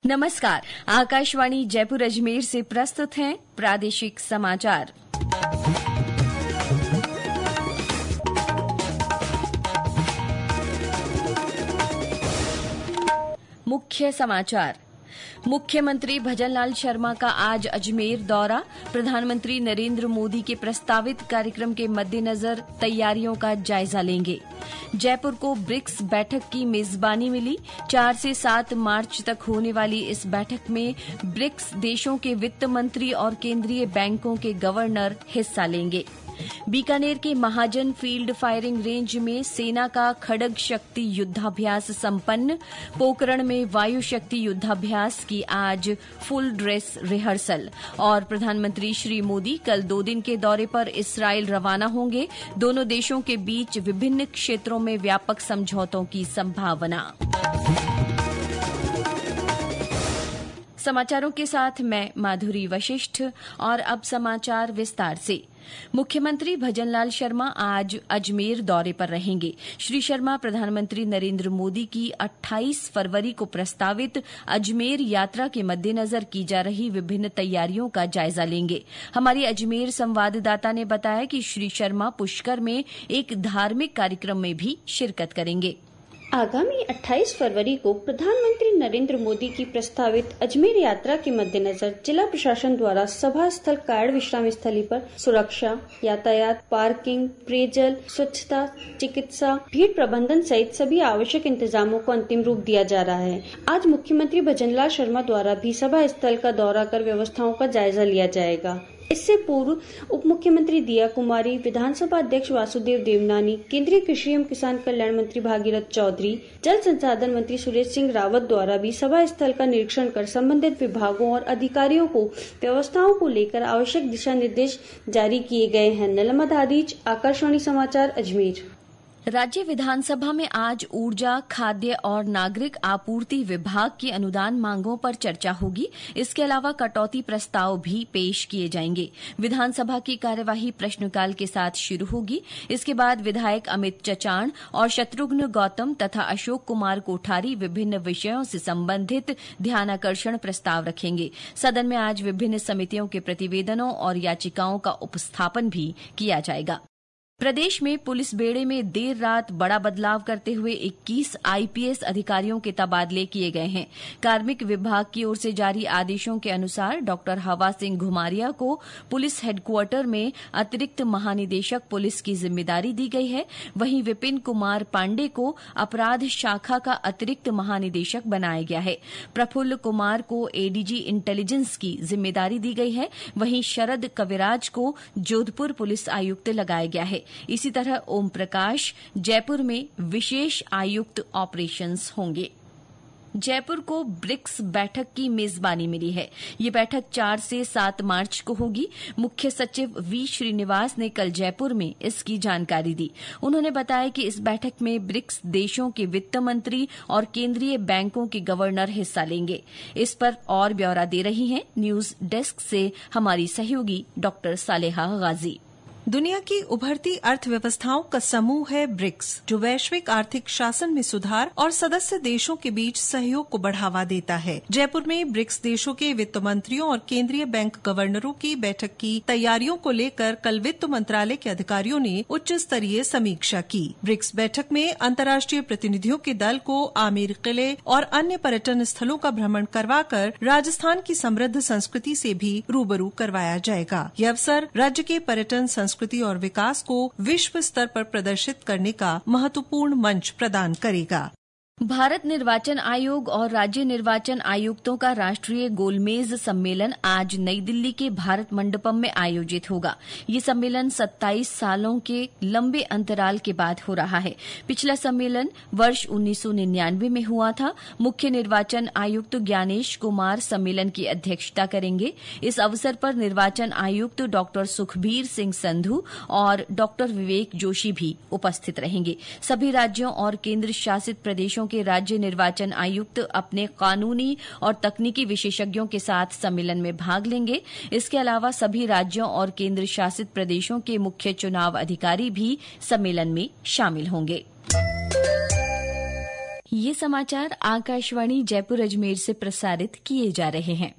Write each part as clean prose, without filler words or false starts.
नमस्कार, आकाशवाणी जयपुर अजमेर से प्रस्तुत हैं प्रादेशिक समाचार। मुख्य समाचार। मुख्यमंत्री भजनलाल शर्मा का आज अजमेर दौरा। प्रधानमंत्री नरेंद्र मोदी के प्रस्तावित कार्यक्रम के मद्देनजर तैयारियों का जायजा लेंगे। जयपुर को ब्रिक्स बैठक की मेजबानी मिली। 4 से 7 मार्च तक होने वाली इस बैठक में ब्रिक्स देशों के वित्त मंत्री और केंद्रीय बैंकों के गवर्नर हिस्सा लेंगे। बीकानेर के महाजन फील्ड फायरिंग रेंज में सेना का खड़ग शक्ति युद्धाभ्यास संपन्न। पोखरण में वायु शक्ति युद्धाभ्यास की आज फुल ड्रेस रिहर्सल। और प्रधानमंत्री श्री मोदी कल 2 दिन के दौरे पर इस्राइल रवाना होंगे। दोनों देशों के बीच विभिन्न क्षेत्रों में व्यापक समझौतों की संभावना। समाचारों के साथ मैं माधुरी वशिष्ठ और अब समाचार विस्तार से। मुख्यमंत्री भजनलाल शर्मा आज अजमेर दौरे पर रहेंगे। श्री शर्मा प्रधानमंत्री नरेंद्र मोदी की 28 फरवरी को प्रस्तावित अजमेर यात्रा के मद्देनजर की जा रही विभिन्न तैयारियों का जायजा लेंगे। हमारी अजमेर संवाददाता ने बताया कि श्री शर्मा पुष्कर में एक धार्मिक कार्यक्रम में भी शिरकत करेंगे। आगामी 28 फरवरी को प्रधानमंत्री नरेंद्र मोदी की प्रस्तावित अजमेर यात्रा के मद्देनजर जिला प्रशासन द्वारा सभा स्थल कायड़ विश्राम स्थली पर सुरक्षा, यातायात, पार्किंग, पेयजल, स्वच्छता, चिकित्सा, भीड़ प्रबंधन सहित सभी आवश्यक इंतजामों को अंतिम रूप दिया जा रहा है। आज मुख्यमंत्री भजनलाल शर्मा द्वारा भी सभा स्थल का दौरा कर व्यवस्थाओं का जायजा लिया जाएगा। इससे पूर्व उप मुख्यमंत्री दिया कुमारी, विधानसभा अध्यक्ष वासुदेव देवनानी, केंद्रीय कृषि एवं किसान कल्याण मंत्री भागीरथ चौधरी, जल संसाधन मंत्री सुरेश सिंह रावत द्वारा भी सभा स्थल का निरीक्षण कर संबंधित विभागों और अधिकारियों को व्यवस्थाओं को लेकर आवश्यक दिशा निर्देश जारी किए गए हैं। नलमद हादीज, आकाशवाणी समाचार, अजमेर। राज्य विधानसभा में आज ऊर्जा, खाद्य और नागरिक आपूर्ति विभाग की अनुदान मांगों पर चर्चा होगी। इसके अलावा कटौती प्रस्ताव भी पेश किए जाएंगे। विधानसभा की कार्यवाही प्रश्नकाल के साथ शुरू होगी। इसके बाद विधायक अमित चचाण और शत्रुघ्न गौतम तथा अशोक कुमार कोठारी विभिन्न विषयों से संबंधित ध्यानाकर्षण प्रस्ताव रखेंगे। सदन में आज विभिन्न समितियों के प्रतिवेदनों और याचिकाओं का उपस्थापन भी किया जाएगा। प्रदेश में पुलिस बेड़े में देर रात बड़ा बदलाव करते हुए 21 आईपीएस अधिकारियों के तबादले किए गए हैं। कार्मिक विभाग की ओर से जारी आदेशों के अनुसार डॉक्टर हवा सिंह घुमारिया को पुलिस हेडक्वार्टर में अतिरिक्त महानिदेशक पुलिस की जिम्मेदारी दी गई है। वहीं विपिन कुमार पांडे को अपराध शाखा का अतिरिक्त महानिदेशक बनाया गया है। प्रफुल्ल कुमार को एडीजी इंटेलिजेंस की जिम्मेदारी दी गई है। वहीं शरद कविराज को जोधपुर पुलिस आयुक्त लगाया गया है। इसी तरह ओम प्रकाश जयपुर में विशेष आयुक्त ऑपरेशंस होंगे। जयपुर को ब्रिक्स बैठक की मेजबानी मिली है। ये बैठक 4 से 7 मार्च को होगी। मुख्य सचिव वी श्रीनिवास ने कल जयपुर में इसकी जानकारी दी। उन्होंने बताया कि इस बैठक में ब्रिक्स देशों के वित्त मंत्री और केंद्रीय बैंकों के गवर्नर हिस्सा लेंगे। इस पर और ब्यौरा दे रही हैं न्यूज डेस्क से हमारी सहयोगी डॉक्टर सालेहा गाजी। दुनिया की उभरती अर्थव्यवस्थाओं का समूह है ब्रिक्स, जो वैश्विक आर्थिक शासन में सुधार और सदस्य देशों के बीच सहयोग को बढ़ावा देता है। जयपुर में ब्रिक्स देशों के वित्त मंत्रियों और केंद्रीय बैंक गवर्नरों की बैठक की तैयारियों को लेकर कल वित्त मंत्रालय के अधिकारियों ने उच्च स्तरीय समीक्षा की। ब्रिक्स बैठक में अंतर्राष्ट्रीय प्रतिनिधियों के दल को आमेर किले और अन्य पर्यटन स्थलों का भ्रमण करवाकर राजस्थान की समृद्ध संस्कृति से भी रूबरू करवाया जाएगा। यह अवसर राज्य के पर्यटन संस्कृति और विकास को विश्व स्तर पर प्रदर्शित करने का महत्वपूर्ण मंच प्रदान करेगा। भारत निर्वाचन आयोग और राज्य निर्वाचन आयुक्तों का राष्ट्रीय गोलमेज सम्मेलन आज नई दिल्ली के भारत मंडपम में आयोजित होगा। ये सम्मेलन 27 सालों के लंबे अंतराल के बाद हो रहा है। पिछला सम्मेलन वर्ष 1999 में हुआ था। मुख्य निर्वाचन आयुक्त ज्ञानेश कुमार सम्मेलन की अध्यक्षता करेंगे। इस अवसर पर निर्वाचन आयुक्त डॉक्टर सुखबीर सिंह संधू और डॉक्टर विवेक जोशी भी उपस्थित रहेंगे। सभी राज्यों और केंद्र शासित प्रदेशों के राज्य निर्वाचन आयुक्त अपने कानूनी और तकनीकी विशेषज्ञों के साथ सम्मेलन में भाग लेंगे। इसके अलावा सभी राज्यों और केंद्र शासित प्रदेशों के मुख्य चुनाव अधिकारी भी सम्मेलन में शामिल होंगे। ये समाचार आकाशवाणी जयपुर अजमेर से प्रसारित किए जा रहे हैं।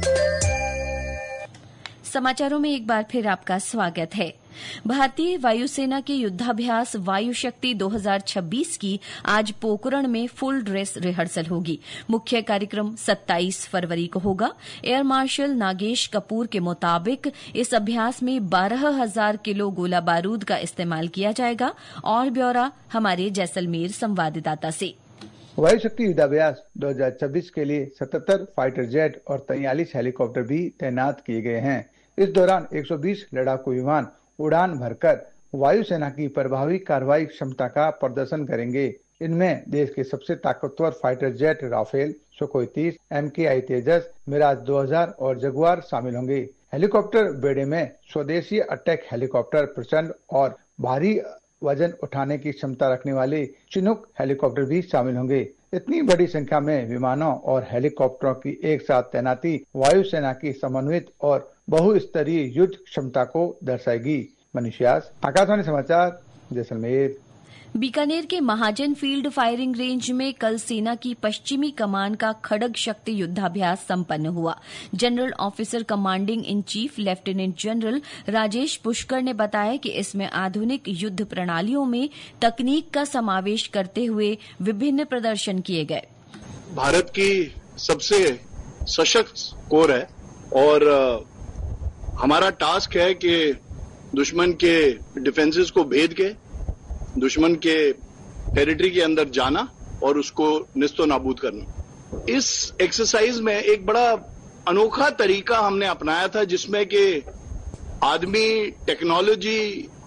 समाचारों में एक बार फिर आपका स्वागत है। भारतीय वायुसेना के युद्धाभ्यास वायु शक्ति 2026 की आज पोखरण में फुल ड्रेस रिहर्सल होगी। मुख्य कार्यक्रम 27 फरवरी को होगा। एयर मार्शल नागेश कपूर के मुताबिक इस अभ्यास में 12,000 किलो गोला बारूद का इस्तेमाल किया जाएगा। और ब्यौरा हमारे जैसलमेर संवाददाता से। वायु शक्ति युद्धाभ्यास 2026 के लिए 77 फाइटर जेट और 43 हेलीकॉप्टर भी तैनात किए गए हैं। इस दौरान 120 लड़ाकू विमान उड़ान भरकर वायुसेना की प्रभावी कार्रवाई क्षमता का प्रदर्शन करेंगे। इनमें देश के सबसे ताकतवर fighter jet Rafale, Sukhoi 30, MKI Tejas, Mirage 2000 और जगुआर शामिल होंगे। हेलीकॉप्टर बेड़े में स्वदेशी अटैक हेलीकॉप्टर प्रचंड और भारी वजन उठाने की क्षमता रखने वाले चिनूक हेलीकॉप्टर भी शामिल होंगे। इतनी बड़ी संख्या में विमानों और हेलीकॉप्टरों की एक साथ तैनाती वायुसेना की समन्वित और बहुस्तरीय युद्ध क्षमता को दर्शाएगी। मनीष व्यास, आकाशवाणी समाचार, जैसलमेर। बीकानेर के महाजन फील्ड फायरिंग रेंज में कल सेना की पश्चिमी कमान का खड़ग शक्ति युद्धाभ्यास संपन्न हुआ। General officer commanding in chief lieutenant general Rajesh Pushkar ने बताया कि इसमें आधुनिक युद्ध प्रणालियों में तकनीक का समावेश करते हुए विभिन्न प्रदर्शन किए गए। भारत की सबसे सशक्त कोर है और हमारा टास्क है कि दुश्मन के डिफेंसेस को भेद के दुश्मन के टेरिटरी के अंदर जाना और उसको निस्तो नाबूद करना। इस एक्सरसाइज में एक बड़ा अनोखा तरीका हमने अपनाया था जिसमें कि आदमी, टेक्नोलॉजी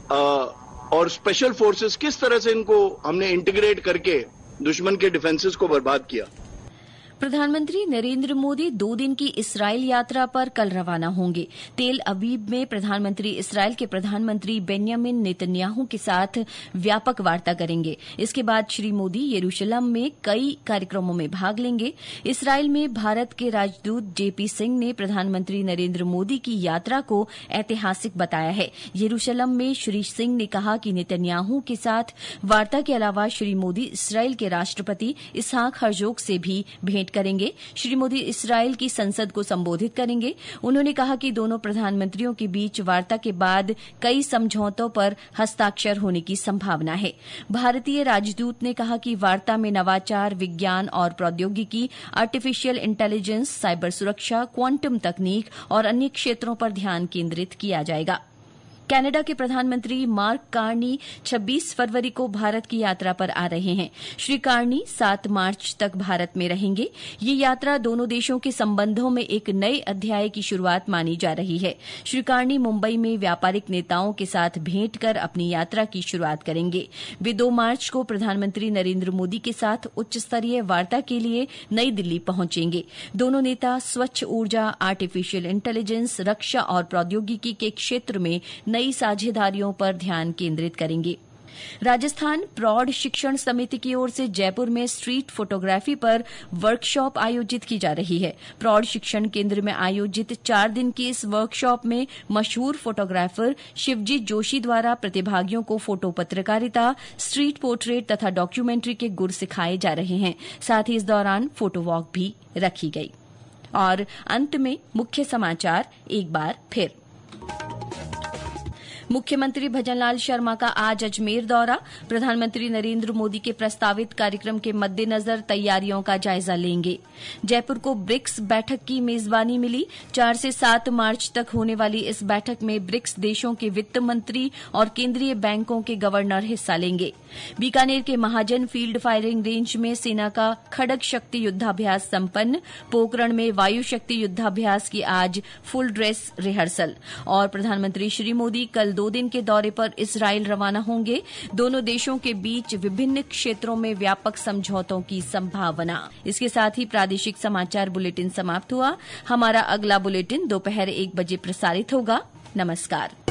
और स्पेशल फोर्सेस किस तरह से इनको हमने इंटीग्रेट करके दुश्मन के डिफेंसेस को बर्बाद किया। प्रधानमंत्री नरेंद्र मोदी 2 दिन की इस्राइल यात्रा पर कल रवाना होंगे। तेल अवीव में प्रधानमंत्री इस्राइल के प्रधानमंत्री बेन्यामिन नेतन्याहू के साथ व्यापक वार्ता करेंगे। इसके बाद श्री मोदी यरूशलेम में कई कार्यक्रमों में भाग लेंगे। इस्राइल में भारत के राजदूत JP सिंह ने प्रधानमंत्री नरेंद्र मोदी की यात्रा को ऐतिहासिक बताया है। यरूशलेम में श्री सिंह ने कहा कि नेतन्याहू के साथ वार्ता के अलावा श्री मोदी इस्राइल के राष्ट्रपति इसहाक हर्जोग से भी भेंट करेंगे। श्री मोदी इस्राइल की संसद को संबोधित करेंगे। उन्होंने कहा कि दोनों प्रधानमंत्रियों के बीच वार्ता के बाद कई समझौतों पर हस्ताक्षर होने की संभावना है। भारतीय राजदूत ने कहा कि वार्ता में नवाचार, विज्ञान और प्रौद्योगिकी, आर्टिफिशियल इंटेलिजेंस, साइबर सुरक्षा, क्वांटम तकनीक और अन्य क्षेत्रों पर ध्यान केंद्रित किया जाएगा। कनाडा के प्रधानमंत्री मार्क कार्नी 26 फरवरी को भारत की यात्रा पर आ रहे हैं। श्री कार्नी 7 मार्च तक भारत में रहेंगे। ये यात्रा दोनों देशों के संबंधों में एक नए अध्याय की शुरुआत मानी जा रही है। श्री कार्नी मुंबई में व्यापारिक नेताओं के साथ भेंट कर अपनी यात्रा की शुरुआत करेंगे। वे 2 मार्च को प्रधानमंत्री नरेंद्र मोदी के साथ उच्च स्तरीय वार्ता के लिए नई दिल्ली पहुंचेंगे। दोनों नेता स्वच्छ ऊर्जा, आर्टिफिशियल इंटेलिजेंस, रक्षा और प्रौद्योगिकी के क्षेत्र में नई साझेदारियों पर ध्यान केंद्रित करेंगे। राजस्थान प्रौढ़ शिक्षण समिति की ओर से जयपुर में स्ट्रीट फोटोग्राफी पर वर्कशॉप आयोजित की जा रही है। प्रौढ़ शिक्षण केंद्र में आयोजित 4 दिन की इस वर्कशॉप में मशहूर फोटोग्राफर शिवजीत जोशी द्वारा प्रतिभागियों को फोटो पत्रकारिता, स्ट्रीट पोर्ट्रेट तथा डॉक्यूमेंट्री के गुर सिखाए जा रहे हैं। साथ ही इस दौरान फोटो वॉक भी रखी गई। और अंत में मुख्य समाचार एक बार फिर। मुख्यमंत्री भजनलाल शर्मा का आज अजमेर दौरा। प्रधानमंत्री नरेंद्र मोदी के प्रस्तावित कार्यक्रम के मद्देनजर तैयारियों का जायजा लेंगे। जयपुर को ब्रिक्स बैठक की मेजबानी मिली। 4 से 7 मार्च तक होने वाली इस बैठक में ब्रिक्स देशों के वित्त मंत्री और केंद्रीय बैंकों के गवर्नर हिस्सा लेंगे। बीकानेर के महाजन फील्ड फायरिंग रेंज में सेना का खड़ग शक्ति युद्धाभ्यास संपन्न। पोखरण में वायु शक्ति युद्धाभ्यास की आज फुल ड्रेस रिहर्सल। और प्रधानमंत्री श्री मोदी कल 2 दिन के दौरे पर इस्राइल रवाना होंगे। दोनों देशों के बीच विभिन्न क्षेत्रों में व्यापक समझौतों की संभावना। इसके साथ ही प्रादेशिक समाचार बुलेटिन समाप्त हुआ। हमारा अगला बुलेटिन दोपहर 1 बजे प्रसारित होगा। नमस्कार।